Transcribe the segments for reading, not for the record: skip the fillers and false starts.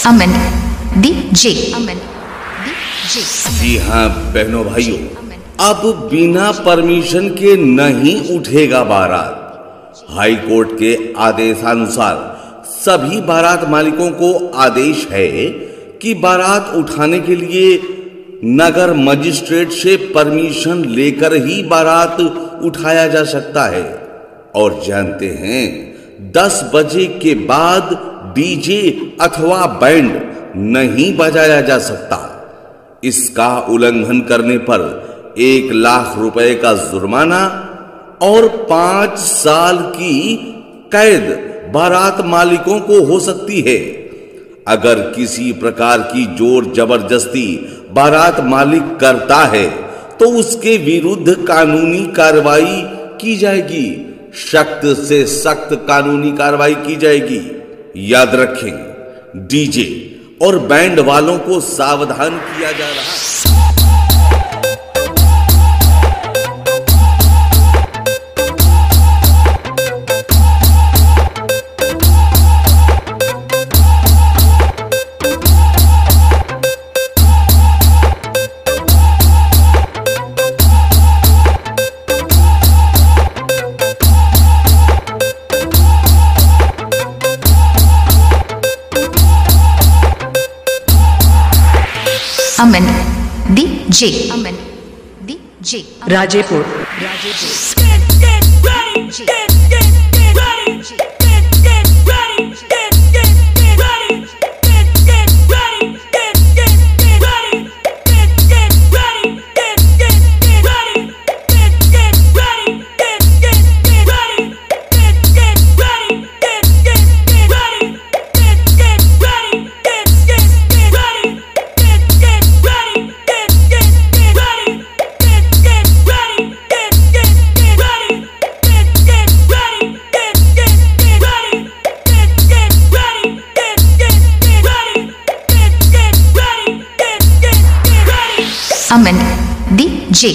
अमन DJ. जी हाँ बहनों भाइयों, अब बिना परमिशन के नहीं उठेगा बारात। हाई कोर्ट के आदेशानुसार सभी बारात मालिकों को आदेश है कि बारात उठाने के लिए नगर मजिस्ट्रेट से परमिशन लेकर ही बारात उठाया जा सकता है। और जानते हैं 10 बजे के बाद डीजे अथवा बैंड नहीं बजाया जा सकता। इसका उल्लंघन करने पर 1 लाख रुपए का जुर्माना और 5 साल की कैद बारात मालिकों को हो सकती है। अगर किसी प्रकार की जोर जबरदस्ती बारात मालिक करता है तो उसके विरुद्ध कानूनी कार्रवाई की जाएगी, सख्त से सख्त कानूनी कार्रवाई की जाएगी। याद रखें, डीजे और बैंड वालों को सावधान किया जा रहा है। Aman DJ. Rajepur. Aman DJ.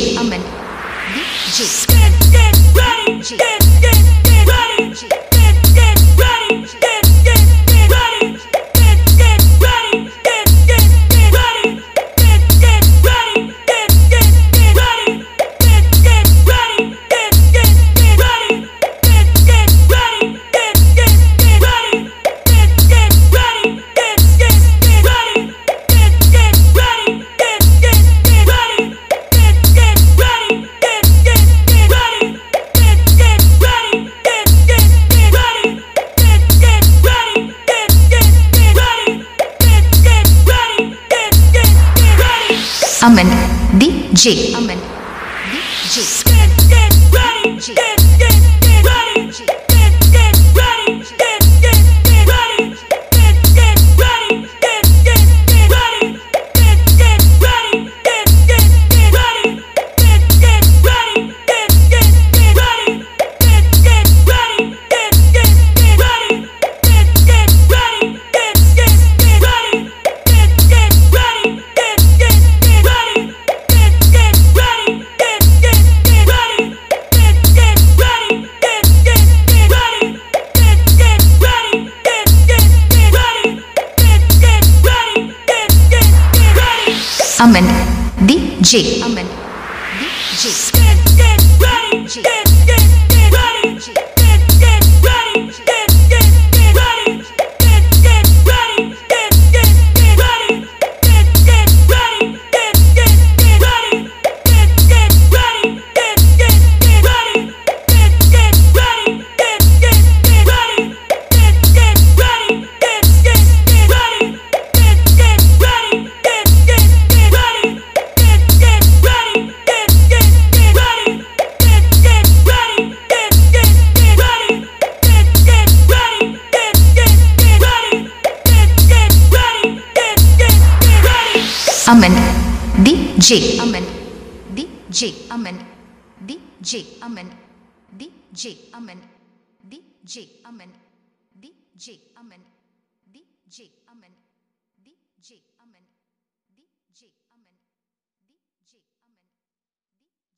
Aman DJ. Aman DJ. Aman DJ. Aman DJ. Aman DJ. Aman DJ. Aman DJ. Aman DJ. Aman DJ. Aman DJ. अमन